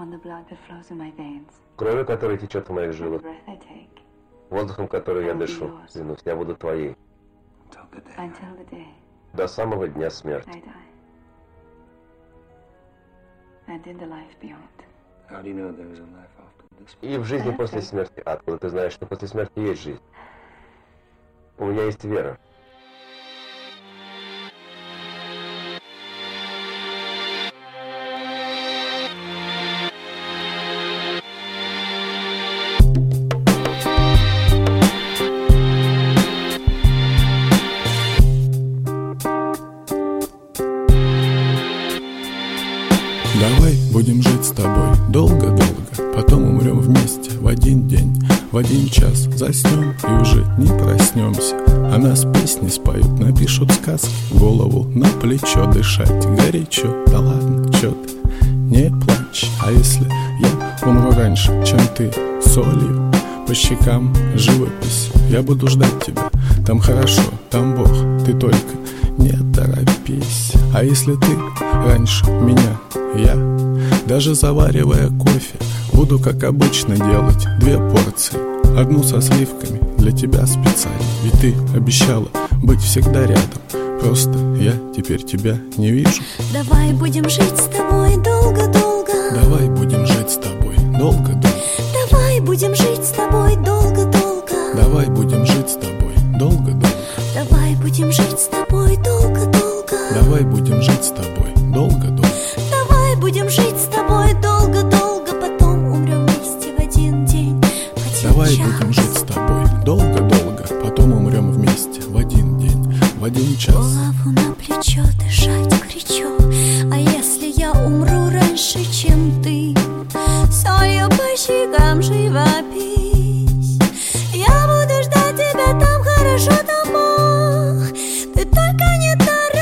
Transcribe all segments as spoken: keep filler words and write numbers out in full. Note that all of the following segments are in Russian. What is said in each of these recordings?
кровью, которая течет в моих жилах, воздухом, который я дышу. Клянусь, я буду твоей до самого дня смерти. И в жизни после смерти ад. Откуда ты знаешь, что после смерти есть жизнь? У меня есть вера. Давай будем жить с тобой долго-долго, потом умрем вместе в один день, в один час заснем и уже не проснемся. А нас песни споют, напишут сказки, голову на плечо дышать горячо. Да ладно, чё ты, не плачь. А если я умру раньше, чем ты, солью по щекам живопись, я буду ждать тебя, там хорошо, там Бог, ты только не торопись. А если ты раньше меня, я, даже заваривая кофе, буду, как обычно, делать две порции, одну со сливками для тебя специально. Ведь ты обещала быть всегда рядом, просто я теперь тебя не вижу. Давай будем жить с тобой долго-долго. Давай будем жить с тобой долго-долго. Давай будем жить с тобой долго-долго. Давай будем жить с тобой долго-долго. Давай будем жить с тобой долго-долго. Давай будем жить с тобой долго-долго. Давай будем жить с тобой долго-долго, потом умрем вместе в один день, в один Давай час. будем жить с тобой долго-долго, потом умрем вместе в один день, в один час. Голову на плечо дышать горячо. А если я умру раньше, чем ты, солью по щекам живопись, я буду ждать тебя, там хорошо, там Бог, ты только не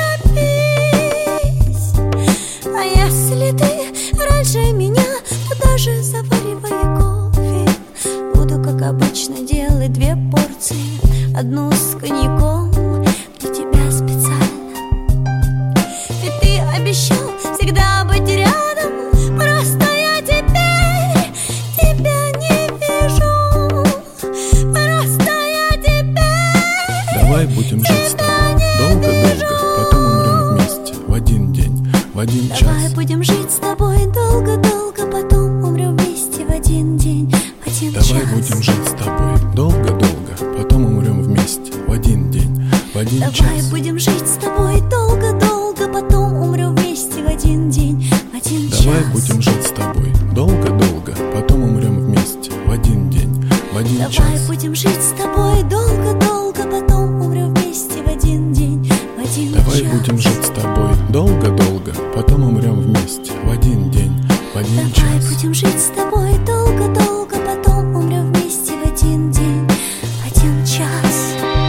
торопись. А если ты раньше меня, то даже заваривая кофе, буду, как обычно, делать две порции, одну с коньяком для тебя специально. Ведь ты обещал всегда быть рядом, просто я теперь тебя не вижу. Просто я теперь Давай будем жить с тобой долго-долго, потом умрем вместе в один день, в один час. Давай будем жить с тобой долго-долго, потом умрем вместе в один день, в один час. Давай будем жить с тобой долго-долго, потом умрем вместе в один день, в один час. Давай будем жить с тобой долго-долго, потом умрем вместе в один день, в один час. Давай будем жить с тобой долго-долго, потом умрем вместе в один день, в один час. Давай будем жить с тобой долго-долго, потом умрем вместе в один день, в один час. Давай будем жить с тобой долго-долго, потом умрем вместе в один день, в один час. Давай будем жить с тобой долго-долго, потом умрем вместе в один день, в один час.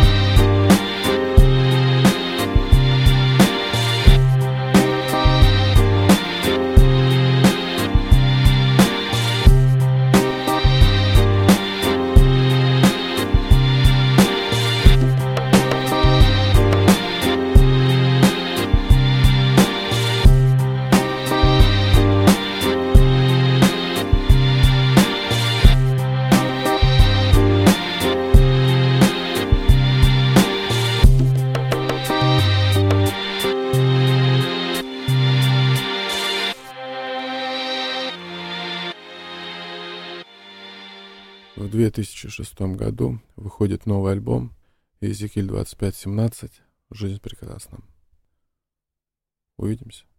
В две тысячи шестом году выходит новый альбом «Иезекииль двадцать пять семнадцать. Жизнь прекрасна». Увидимся.